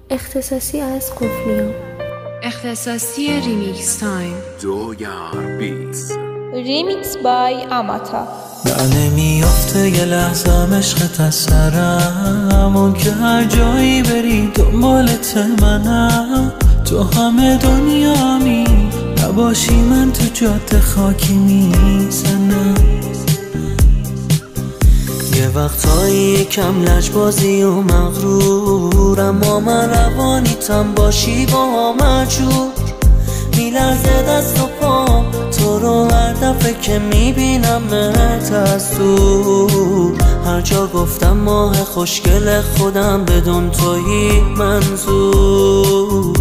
اختصاصی از قفلیان، اختصاصی ریمیکس تایم، دویار بیز، ریمیکس بای آماتا. نمیافته یه لحظه عشقت از سرم، اون که هر جایی بری دنبالت منم، تو همه دنیامی نباشی من تو جاده خاکی میزنم. یه وقتایی کم لجبازی و مغرورم، اما من روانیتم باشی با مجور، میلرزه دست و پام تو رو هر دفعه که میبینم مهت از دور. هر جا گفتم ماه خوشگل خودم بدون تویی منظور.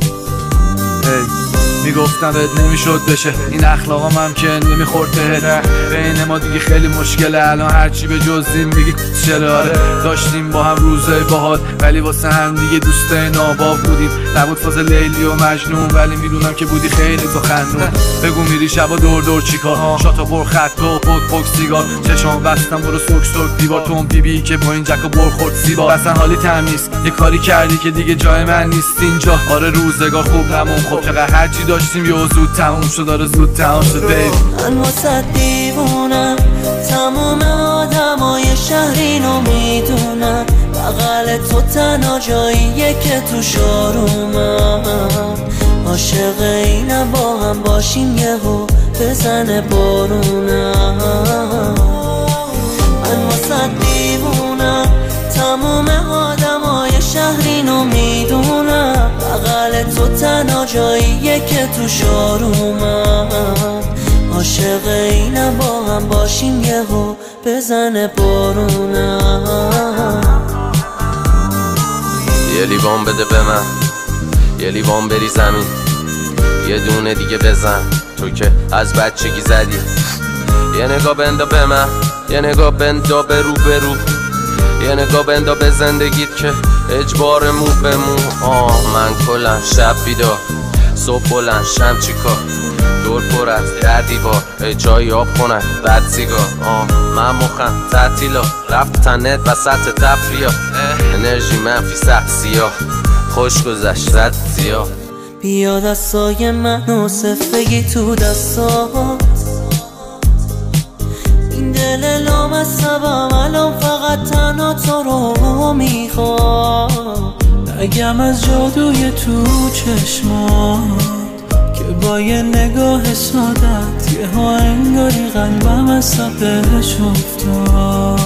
میگفتم بهت نمیشد بشه این اخلاقام هم که نمیخورد بهت، بین ما دیگه خیلی مشکله الان هرچی به جز این میگی چرا. داشتیم با هم روزای باحال ولی واسه هم دیگه دوستای ناباب بودیم، نبود فاز لیلی و مجنون ولی میدونم که بودی خیلی تو خندون. بگو میری شبا دور دور چیکار، شاتا پر خط و پک سیگار، چشام بستم برو سوک سوک دیوار، تو اون بی که با این جک و برخورد سیبا. اصلا حالی تمیز یه کاری کردی که دیگه جای من نیست اینجا. آره روزگار خوب نمون، خب چقدر هرچی داشتیم یه زود تموم شد، داره زود تموم شد بیب. من واسه دیوونم، تمام آدمای شهرینو میدونم، بغل تو تنها جاییه که تو شارومم. عاشق اینم با هم باشیم یهو بزنه بارونم. من واسه دیوونم، تمام آدمای شهرینو میدونم، بغل تو تنها جاییه که تو شارومم. عاشق اینم با هم باشیم یهو بزنه بارونم. یه لیوان بده به من، یه لیوان بری زمین، یه دونه دیگه بزن تو که از بچگی زدی. یه نگاه بندا به من، یه نگاه بندا به رو به رو، یه نگاه بندا به زندگیت که اجبار مو به مو. من کلن شب بیدار، صبح بلند شم چیکار، دور پر از در دیوار، جایی آب خونک بد سیگار. من مخم تعطیلا رفتن نت وسط تفریح، انرژی منفی سخت سیاه، خوش گذشت رد زیاه. بیا دستای منو صفگی تو دستات، این دل لامصبم الان فقط تنها تو رو میخواد. نگم از جادوی تو چشمات که با یه نگاه سادت یه ها انگاری قلبم از سبش افتاد.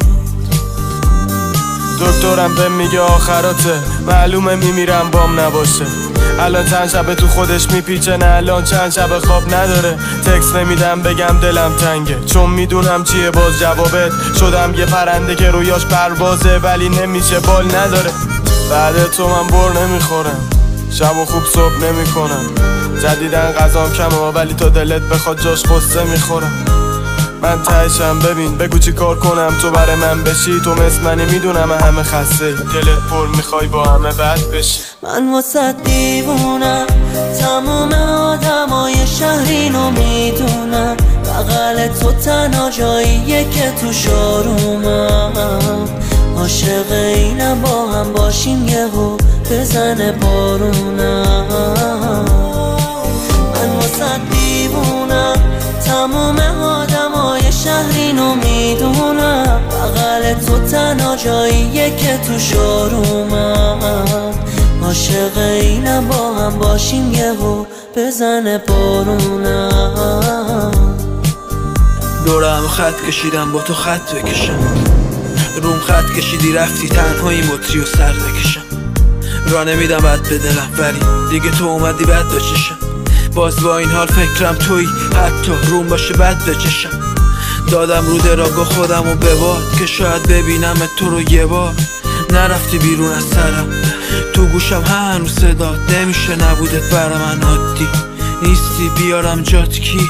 دکترم به میگه آخراته، معلومه میمیرم بام نباشه. الان چند شبه تو خودش میپیچه، نه الان چند شبه خواب نداره. تکس نمیدم بگم دلم تنگه، چون میدونم چیه باز جوابت. شدم یه پرنده که رویاش پروازه ولی نمیشه بال نداره. بعد تو من بر نمیخورم، شب و خوب صبح نمیکنم. جدیدن غذام کمه ولی تو دلت بخواد جاش قصه میخورم. من تهشم ببین بگو چی کار کنم تو برای من بشی. تو مثل منی میدونم همه خسته، دلت پر میخوای با همه بد بشی. من واسه دیوونم، تمام آدمای شهرینو میدونم، بغل تو تنها جاییه که تو شارومم. عاشق اینم با هم باشیم یهو بزنه بارونم. من واسه دیوونم، تمام آدمای شهرینو میدونم، بغل تو تنها جاییه که تو شارومم. عاشق اینم با هم باشیم یهو بزنه بارونم. دورم خط کشیدم با تو خط بکشم، روم خط کشیدی رفتی تنهایی مطری و سر بکشم. را نمیدم بد به دلم ولی دیگه تو اومدی بد بچشم. باز با این حال فکرم توی حتی روم باشه بد بچشم. دادم رو دراگاه خودم و بباد که شاید ببینم تو رو یه بار. نرفتی بیرون از سرم، تو گوشم هنوز صدات نمیشه نبودت برا من عادی. نیستی بیارم جات کی،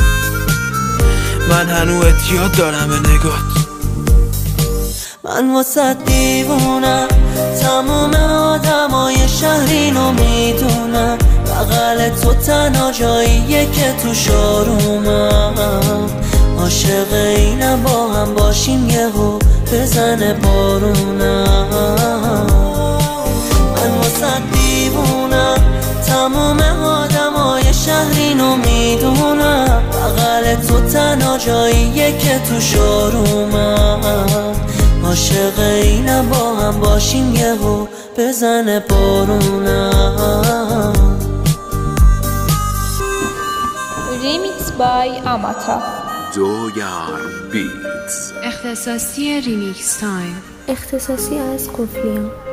من هنوز یاد دارم به نگات. من واسه دیوونم، تمام آدمای شهرینو میدونم، بغل تو تنها جاییه که تو شارومم. عاشق اینم با هم باشیم یهو بزنه بارونم. من واسه دیوونم، تموم آدمای شهرینو میدونم، بغل تو تنها جاییه که تو شارومم، عاشق اینم با هم باشیم یهو بزنه بارونم. Remix by Amata. جویار بیتس. اختصاصی ریمیکس تایم. اختصاصی از کوفلیان.